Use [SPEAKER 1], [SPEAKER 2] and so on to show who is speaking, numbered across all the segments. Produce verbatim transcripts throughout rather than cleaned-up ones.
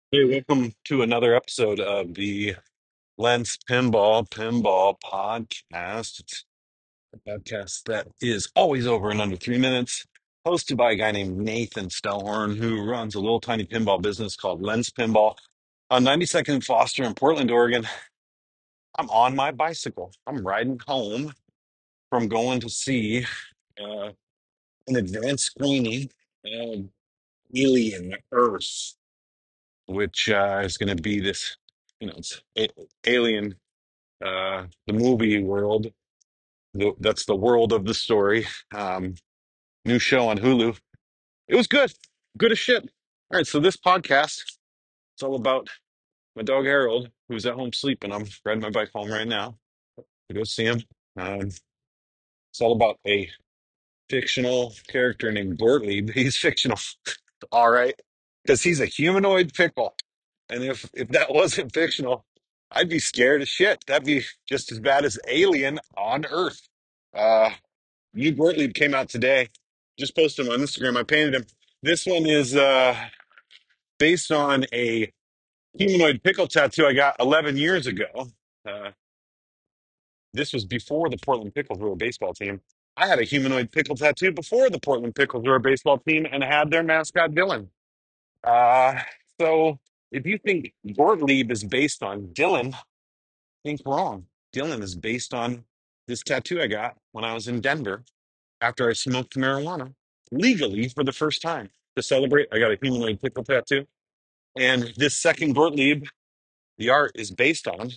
[SPEAKER 1] Hey, welcome to another episode of the Lens Pinball Pinball Podcast. It's a podcast that is always over in under three minutes, hosted by a guy named Nathan Stellhorn, who runs a little tiny pinball business called Lens Pinball on ninety-second and Foster in Portland, Oregon. I'm on my bicycle. I'm riding home from going to see uh, an advanced screening of Alien Earth, which uh, is going to be this, you know, it's a- Alien uh, the movie world. The, that's the world of the story. Um, new show on Hulu. It was good, good as shit. All right, so this podcast it's all about my dog Harold, who's at home sleeping. I'm riding my bike home right now to go see him. Um, it's all about a fictional character named Gottlieb. He's fictional, all right, because he's a humanoid pickle. And if if that wasn't fictional, I'd be scared as shit. That'd be just as bad as Alien on Earth. Uh, New Gottlieb came out today. Just posted him on Instagram. I painted him. This one is uh, based on a humanoid pickle tattoo I got eleven years ago. Uh, this was before the Portland Pickles were a baseball team. I had a humanoid pickle tattoo before the Portland Pickles were a baseball team and had their mascot Dylan. Uh, so if you think Gottlieb is based on Dylan, think wrong. Dylan is based on this tattoo I got when I was in Denver after I smoked marijuana legally for the first time to celebrate. I got a humanoid pickle tattoo. And this second Gottlieb, the art is based on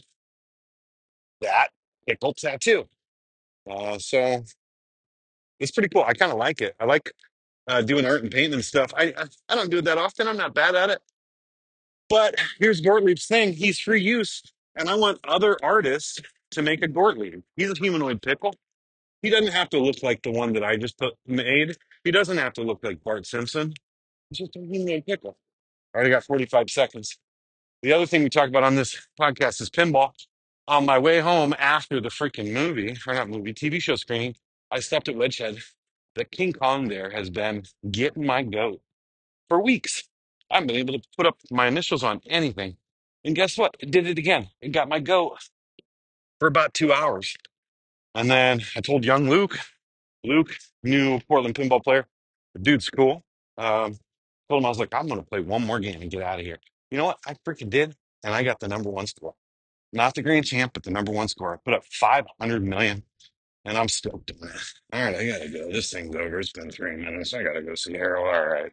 [SPEAKER 1] that pickle tattoo. Uh, so it's pretty cool. I kind of like it. I like uh, doing art and painting and stuff. I, I I don't do it that often. I'm not bad at it. But here's Gottlieb's thing. He's free use. And I want other artists to make a Gottlieb. He's a humanoid pickle. He doesn't have to look like the one that I just put, made. He doesn't have to look like Bart Simpson. He's just a humanoid pickle. I already got forty-five seconds. The other thing we talk about on this podcast is pinball. On my way home after the freaking movie, or not movie, T V show screening, I stopped at Wedgehead. The King Kong there has been getting my goat for weeks. I haven't been able to put up my initials on anything. And guess what? It did it again. It got my goat for about two hours. And then I told young Luke, Luke, new Portland pinball player, the dude's cool. Um, told him I was like, I'm going to play one more game and get out of here. You know what? I freaking did. And I got the number one score. Not the grand champ, but the number one score. I put up five hundred million and I'm stoked on it. All right, I got to go. This thing's over. It's been three minutes. I got to go see Harold. All right.